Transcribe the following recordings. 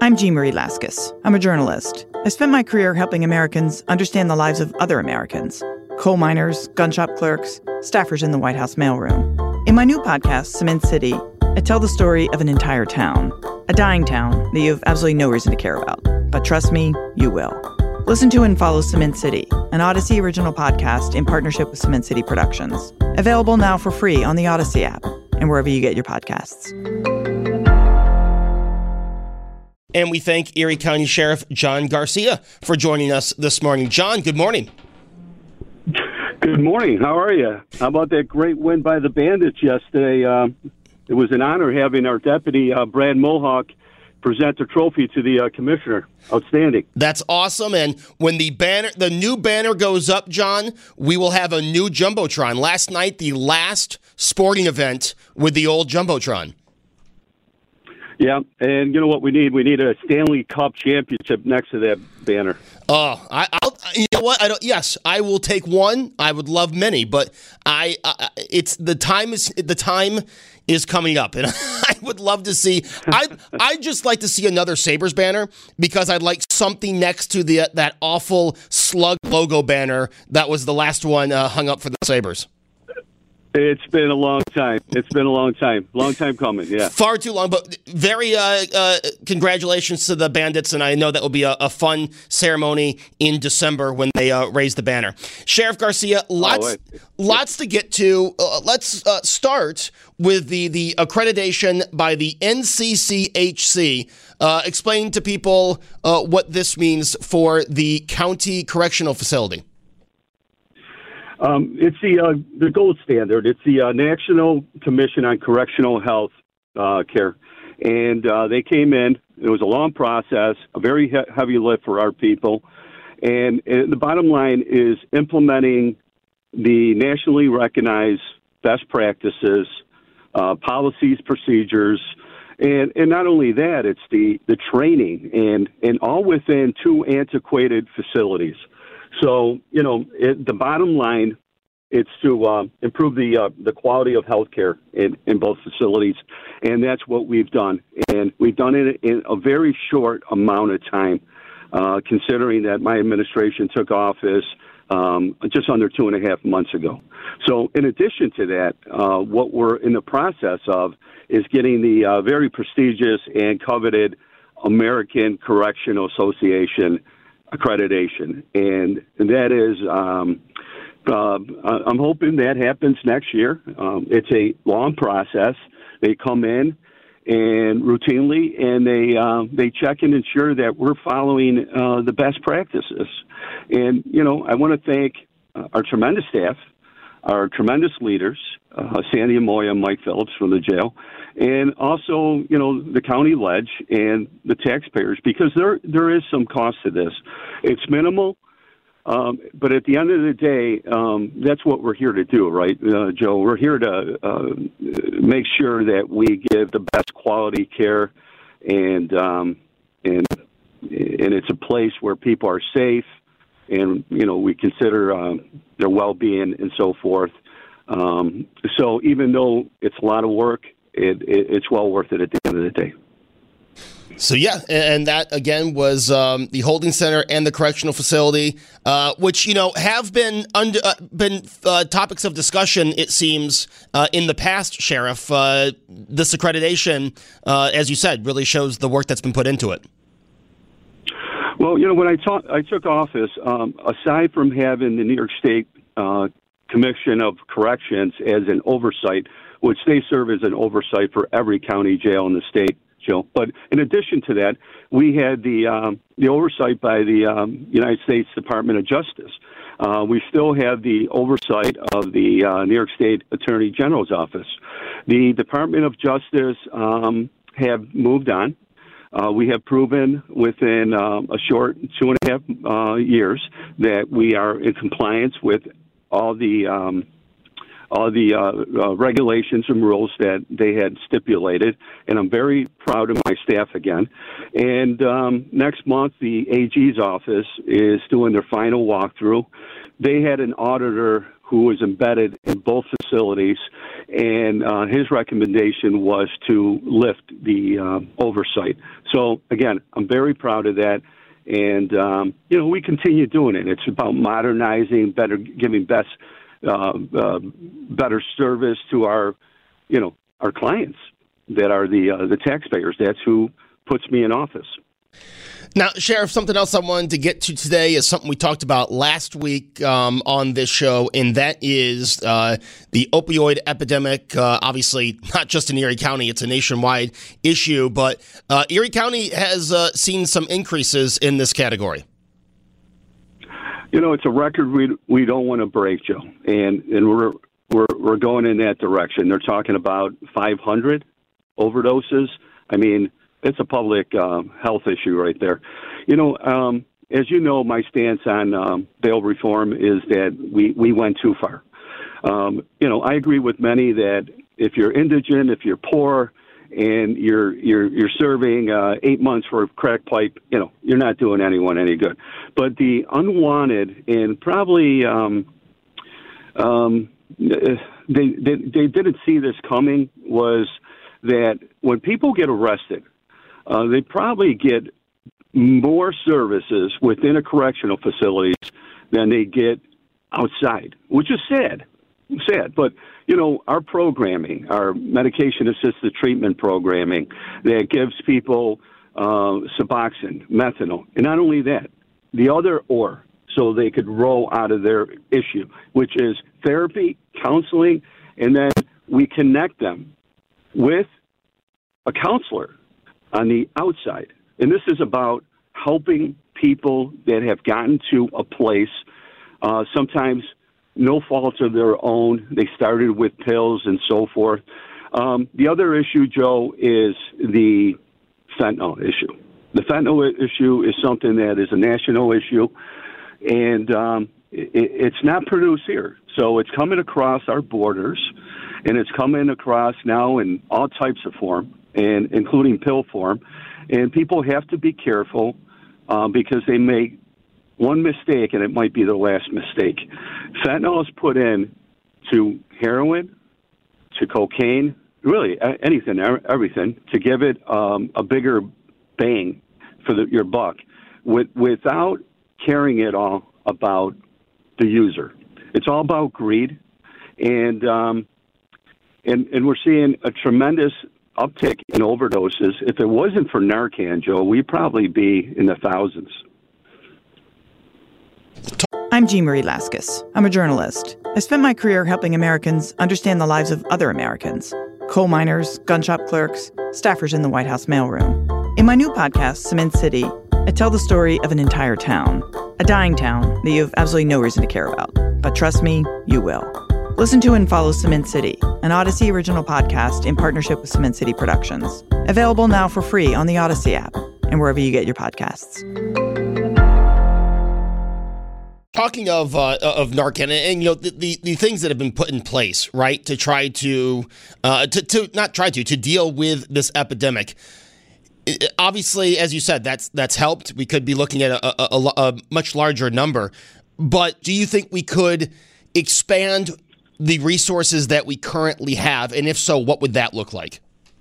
I'm Jean Marie Laskus. I'm a journalist. I spent my career helping Americans understand the lives of other Americans. Coal miners, gun shop clerks, staffers in the White House mailroom. In my new podcast, Cement City, I tell the story of an entire town. A dying town that you have absolutely no reason to care about. But trust me, you will. Listen to and follow Cement City, an Odyssey original podcast in partnership with Cement City Productions. Available now for free on the Odyssey app and wherever you get your podcasts. And we thank Erie County Sheriff John Garcia for joining us this morning. John, good morning. Good morning. How are you? How about that great win by the Bandits yesterday? It was an honor having our deputy, Brad Mohawk, present the trophy to the commissioner. Outstanding. That's awesome. And when the new banner goes up, John, we will have a new Jumbotron. Last night, the last sporting event with the old Jumbotron. Yeah, and you know what we need? We need a Stanley Cup championship next to that banner. Oh, I'll you know what? Yes, I will take one. I would love many, but the time is coming up, and I would love to see. I'd just like to see another Sabres banner because I'd like something next to that awful Slug logo banner that was the last one hung up for the Sabres. It's been a long time. Long time coming, yeah. Far too long, but very congratulations to the Bandits, and I know that will be a fun ceremony in December when they raise the banner. Sheriff Garcia, lots to get to. Let's start with the accreditation by the NCCHC. Explain to people what this means for the county correctional facility. It's the gold standard. It's the National Commission on Correctional Health Care. And they came in. It was a long process, a very heavy lift for our people. And the bottom line is implementing the nationally recognized best practices, policies, procedures. And not only that, it's the training and all within two antiquated facilities. So, the bottom line, it's to improve the quality of health care in both facilities, and that's what we've done. And we've done it in a very short amount of time, considering that my administration took office just under 2.5 months ago. So in addition to that, what we're in the process of is getting the very prestigious and coveted American Correctional Association accreditation, and that is I'm hoping that happens next year. It's a long process. They come in and routinely and they check and ensure that we're following the best practices. And I want to thank our tremendous staff, our tremendous leaders, Sandy Amoya and Mike Phillips from the jail, and also, the county ledge and the taxpayers, because there is some cost to this. It's minimal, but at the end of the day, that's what we're here to do, right, Joe? We're here to make sure that we give the best quality care, and it's a place where people are safe, and we consider their well-being and so forth. So even though it's a lot of work, it's well worth it at the end of the day. So, yeah, and that, again, was the holding center and the correctional facility, which, have been topics of discussion, it seems, in the past, Sheriff. This accreditation, as you said, really shows the work that's been put into it. Well, when I took office, aside from having the New York State Commission of Corrections as an oversight, which they serve as an oversight for every county jail in the state, Joe. But in addition to that, we had the oversight by the United States Department of Justice. We still have the oversight of the New York State Attorney General's office. The Department of Justice have moved on. We have proven within a short 2.5 years that we are in compliance with all the regulations and rules that they had stipulated, and I'm very proud of my staff again. And next month, the AG's office is doing their final walkthrough. They had an auditor who was embedded in both facilities, and his recommendation was to lift the oversight. So, again, I'm very proud of that. And, we continue doing it. It's about modernizing, giving better service to our clients that are the taxpayers. That's who puts me in office. Now, Sheriff, something else I wanted to get to today is something we talked about last week on this show, and that is the opioid epidemic. Obviously, not just in Erie County, it's a nationwide issue, but Erie County has seen some increases in this category. It's a record we don't want to break, Joe, and we're going in that direction. They're talking about 500 overdoses. I mean, it's a public health issue right there. As you know, my stance on bail reform is that we went too far. I agree with many that if you're indigent, if you're poor, and you're serving 8 months for a crack pipe, you're not doing anyone any good. But the unwanted and probably they didn't see this coming was that when people get arrested, they probably get more services within a correctional facility than they get outside, which is sad. But, our programming, our medication-assisted treatment programming that gives people Suboxone, methanol, and not only that, the other so they could roll out of their issue, which is therapy, counseling, and then we connect them with a counselor on the outside. And this is about helping people that have gotten to a place, sometimes no fault of their own. They started with pills and so forth. The other issue, Joe, is the fentanyl issue. The fentanyl issue is something that is a national issue, and it's not produced here. So it's coming across our borders, and it's coming across now in all types of form, and including pill form. And people have to be careful because they make one mistake, and it might be the last mistake. Fentanyl is put in to heroin, to cocaine, really anything, everything, to give it a bigger bang for your buck, without caring at all about the user. It's all about greed, and we're seeing a tremendous uptick in overdoses. If it wasn't for Narcan, Joe, we'd probably be in the thousands. I'm Jean Marie Laskus. I'm a journalist. I spent my career helping Americans understand the lives of other Americans. Coal miners, gun shop clerks, staffers in the White House mailroom. In my new podcast, Cement City, I tell the story of an entire town. A dying town that you have absolutely no reason to care about. But trust me, you will. Listen to and follow Cement City, an Odyssey original podcast in partnership with Cement City Productions. Available now for free on the Odyssey app and wherever you get your podcasts. Talking of Narcan, and the things that have been put in place, right, to try to deal with this epidemic. Obviously, as you said, that's helped. We could be looking at a much larger number. But do you think we could expand the resources that we currently have? And if so, what would that look like?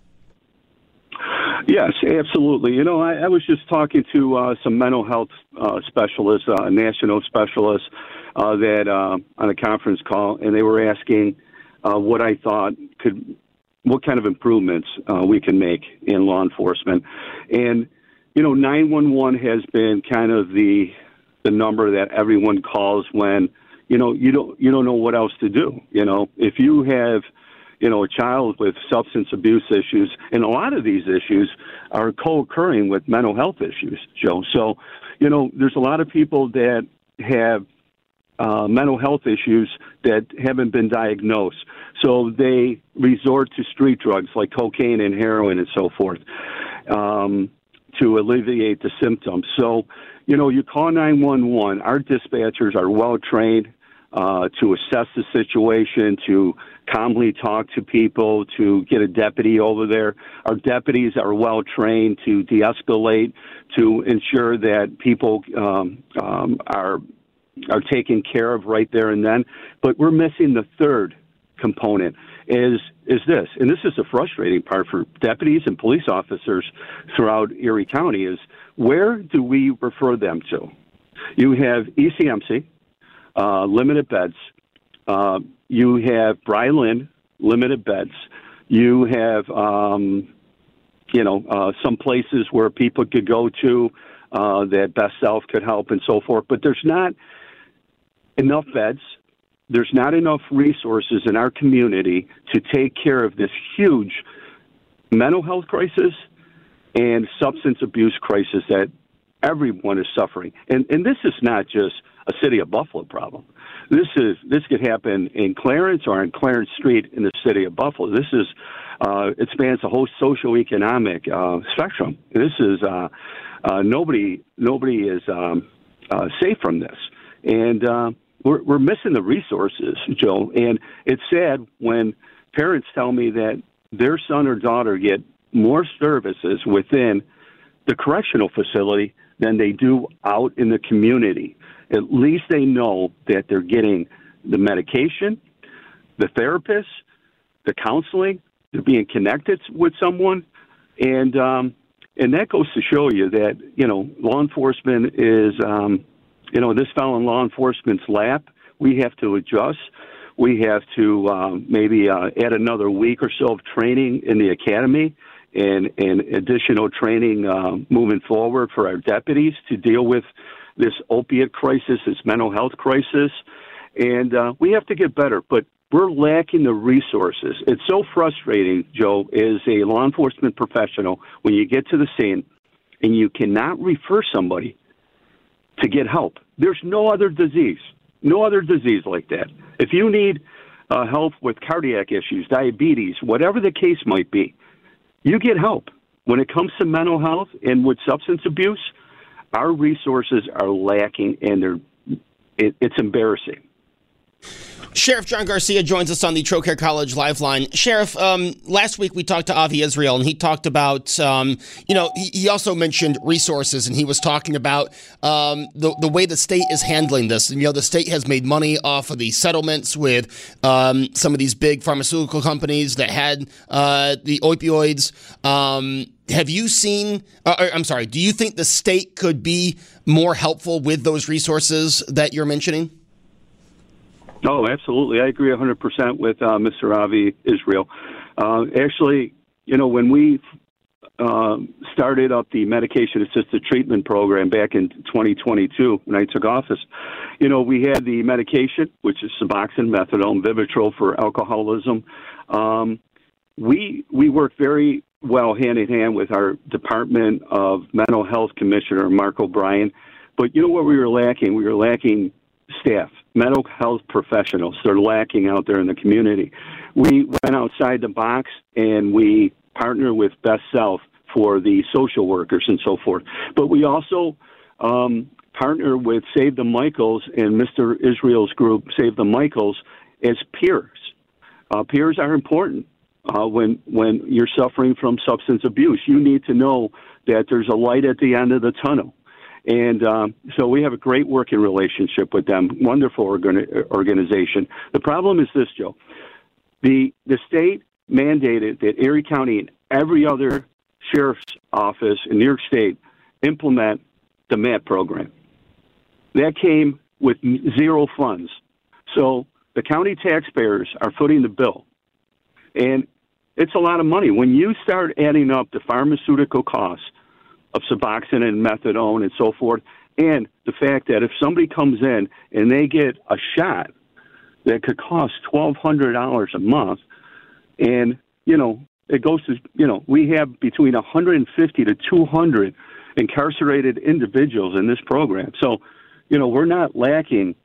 Yes, absolutely. I was just talking to some mental health specialists, national specialists, that on a conference call, and they were asking what I thought what kind of improvements we can make in law enforcement. And 911 has been kind of the number that everyone calls when you don't know what else to do. If you have a child with substance abuse issues, and a lot of these issues are co-occurring with mental health issues, Joe. So, there's a lot of people that have mental health issues that haven't been diagnosed. So they resort to street drugs like cocaine and heroin and so forth to alleviate the symptoms. So, you call 911. Our dispatchers are well-trained to assess the situation, to calmly talk to people, to get a deputy over there. Our deputies are well trained to de-escalate, to ensure that people are taken care of right there and then. But we're missing the third component, is this, and this is the frustrating part for deputies and police officers throughout Erie County, is where do we refer them to? You have ECMC, limited beds. You have Bryland, limited beds. You have, some places where people could go to that Best Self could help and so forth. But there's not enough beds. There's not enough resources in our community to take care of this huge mental health crisis and substance abuse crisis that everyone is suffering. And this is not just a city of Buffalo problem. This could happen in Clarence or on Clarence Street in the city of Buffalo. This is it spans the whole socioeconomic spectrum. This is nobody is safe from this, and we're missing the resources, Joe. And it's sad when parents tell me that their son or daughter get more services within the correctional facility than they do out in the community. At least they know that they're getting the medication, the therapist, the counseling, they're being connected with someone, and that goes to show you that, law enforcement is, this fell in law enforcement's lap. We have to adjust. We have to maybe add another week or so of training in the academy and additional training moving forward for our deputies to deal with this opiate crisis, this mental health crisis. And we have to get better, but we're lacking the resources. It's so frustrating, Joe, as a law enforcement professional, when you get to the scene and you cannot refer somebody to get help. There's no other disease like that. If you need help with cardiac issues, diabetes, whatever the case might be, you get help. When it comes to mental health and with substance abuse, our resources are lacking, and it's embarrassing. Sheriff John Garcia joins us on the Trocaire College Live Line. Sheriff, last week we talked to Avi Israel, and he talked about, he also mentioned resources, and he was talking about the way the state is handling this. And, the state has made money off of the settlements with some of these big pharmaceutical companies that had the opioids. Have you seen, do you think the state could be more helpful with those resources that you're mentioning? Oh, absolutely. I agree 100% with Mr. Avi Israel. Actually, when we started up the medication-assisted treatment program back in 2022, when I took office, we had the medication, which is Suboxone, methadone, Vivitrol for alcoholism. We work very well hand-in-hand with our Department of Mental Health Commissioner, Mark O'Brien. But you know what we were lacking? We were lacking staff, mental health professionals. They're lacking out there in the community. We went outside the box and we partnered with Best Self for the social workers and so forth. But we also partner with Save the Michaels and Mr. Israel's group, Save the Michaels, as peers. Peers are important. When you're suffering from substance abuse, you need to know that there's a light at the end of the tunnel. And so we have a great working relationship with them, wonderful organization. The problem is this, Joe. The state mandated that Erie County and every other sheriff's office in New York State implement the MAT program. That came with zero funds. So the county taxpayers are footing the bill. And it's a lot of money. When you start adding up the pharmaceutical costs of Suboxone and methadone and so forth, and the fact that if somebody comes in and they get a shot that could cost $1,200 a month, and, it goes to, we have between 150 to 200 incarcerated individuals in this program. So, we're not lacking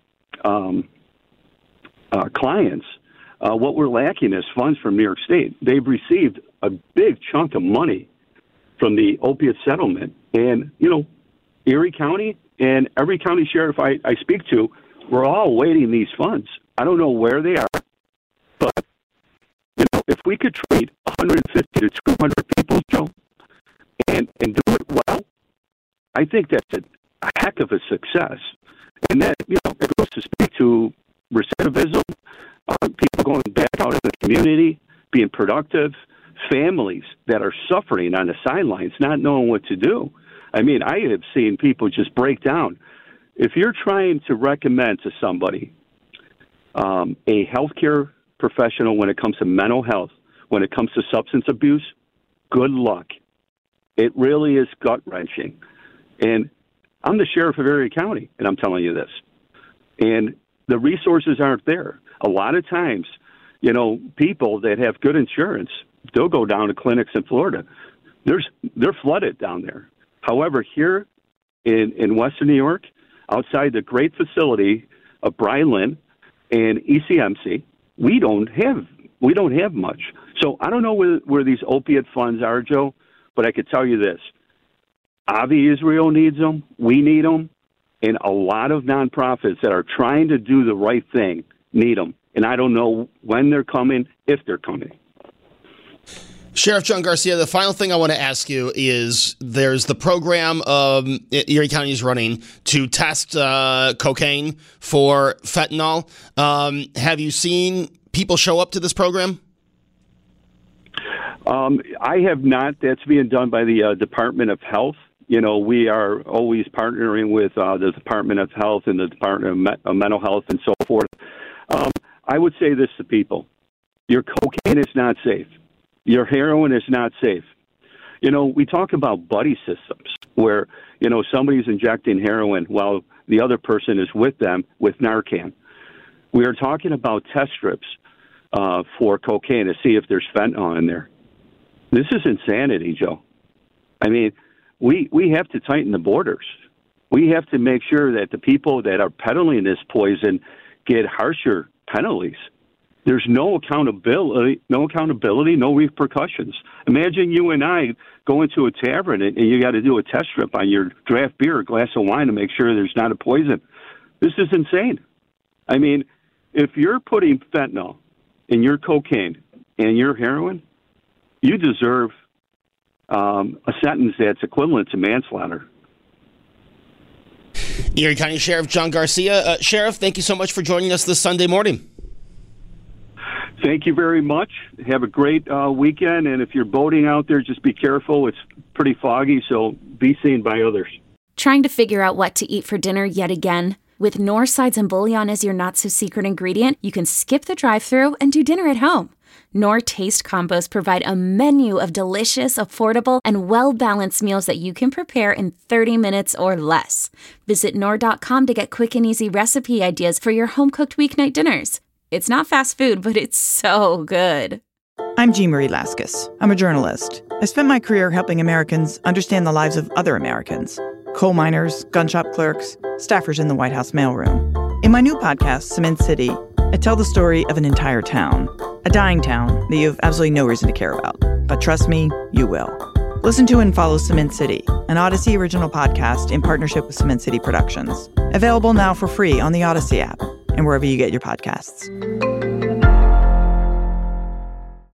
clients. What we're lacking is funds from New York State. They've received a big chunk of money from the opiate settlement. And, Erie County and every county sheriff I speak to, we're all waiting these funds. I don't know where they are, but, if we could treat 150 to 200 people, Joe, and do it well, I think that's a heck of a success. And that, it goes to speak to recidivism, people going back out in the community, being productive, families that are suffering on the sidelines, not knowing what to do. I mean, I have seen people just break down. If you're trying to recommend to somebody a healthcare professional when it comes to mental health, when it comes to substance abuse, good luck. It really is gut-wrenching. And I'm the sheriff of Erie County, and I'm telling you this. And the resources aren't there. A lot of times, you know, people that have good insurance, they'll go down to clinics in Florida. They're flooded down there. However, here in Western New York, outside the great facility of Brian Lynn and ECMC, we don't have much. So I don't know where these opiate funds are, Joe, but I could tell you this. Avi Israel needs them. We need them. And a lot of nonprofits that are trying to do the right thing need them. And I don't know when they're coming, if they're coming. Sheriff John Garcia, the final thing I want to ask you is there's the program Erie County is running to test cocaine for fentanyl. Have you seen people show up to this program? I have not. That's being done by the Department of Health. You know, we are always partnering with the Department of Health and the Department of Mental Health and so forth. I would say this to people. Your cocaine is not safe. Your heroin is not safe. You know, we talk about buddy systems where, you know, somebody's injecting heroin while the other person is with them with Narcan. We are talking about test strips for cocaine to see if there's fentanyl in there. This is insanity, Joe. I mean, we have to tighten the borders. We have to make sure that the people that are peddling this poison get harsher penalties. There's no accountability, no repercussions. Imagine you and I go into a tavern and you got to do a test strip on your draft beer or glass of wine to make sure there's not a poison. This is insane. I mean, if you're putting fentanyl in your cocaine and your heroin, you deserve a sentence that's equivalent to manslaughter. Erie County Sheriff John Garcia. Sheriff, thank you so much for joining us this Sunday morning. Thank you very much. Have a great weekend, and if you're boating out there, just be careful. It's pretty foggy, so be seen by others. Trying to figure out what to eat for dinner yet again? With Knorr sides and bouillon as your not-so-secret ingredient, you can skip the drive-thru and do dinner at home. Knorr Taste Combos provide a menu of delicious, affordable, and well-balanced meals that you can prepare in 30 minutes or less. Visit Knorr.com to get quick and easy recipe ideas for your home-cooked weeknight dinners. It's not fast food, but it's so good. I'm Jean Marie Laskus. I'm a journalist. I spent my career helping Americans understand the lives of other Americans. Coal miners, gun shop clerks, staffers in the White House mailroom. In my new podcast, Cement City, I tell the story of an entire town. A dying town that you have absolutely no reason to care about. But trust me, you will. Listen to and follow Cement City, an Odyssey original podcast in partnership with Cement City Productions. Available now for free on the Odyssey app and wherever you get your podcasts.